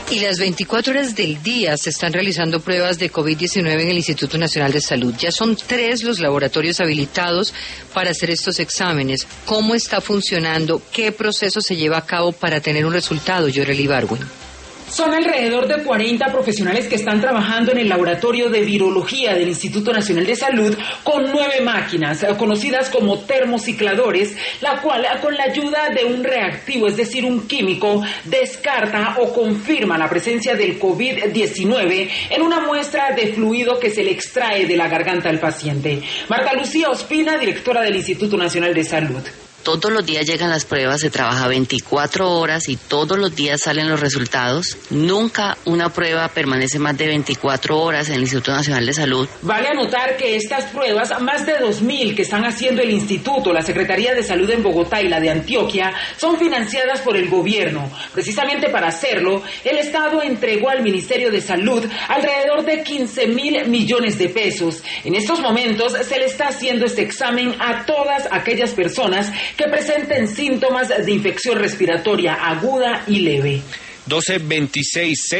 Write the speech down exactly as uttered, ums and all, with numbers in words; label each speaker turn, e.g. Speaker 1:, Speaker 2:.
Speaker 1: Y las veinticuatro horas del día se están realizando pruebas de COVID diecinueve en el Instituto Nacional de Salud. Ya son tres los laboratorios habilitados para hacer estos exámenes. ¿Cómo está funcionando? ¿Qué proceso se lleva a cabo para tener un resultado, Yoreli Ibargüen?
Speaker 2: Son alrededor de cuarenta profesionales que están trabajando en el laboratorio de virología del Instituto Nacional de Salud con nueve máquinas, conocidas como termocicladores, la cual con la ayuda de un reactivo, es decir, un químico, descarta o confirma la presencia del COVID diecinueve en una muestra de fluido que se le extrae de la garganta al paciente. Marta Lucía Ospina, directora del Instituto Nacional de Salud.
Speaker 3: Todos los días llegan las pruebas, se trabaja veinticuatro horas y todos los días salen los resultados. Nunca una prueba permanece más de veinticuatro horas en el Instituto Nacional de Salud.
Speaker 2: Vale anotar que estas pruebas, más de dos mil que están haciendo el Instituto, la Secretaría de Salud en Bogotá y la de Antioquia, son financiadas por el gobierno. Precisamente para hacerlo, el Estado entregó al Ministerio de Salud alrededor de quince mil millones de pesos. En estos momentos se le está haciendo este examen a todas aquellas personas que presenten síntomas de infección respiratoria aguda y leve.
Speaker 4: doce veintiséis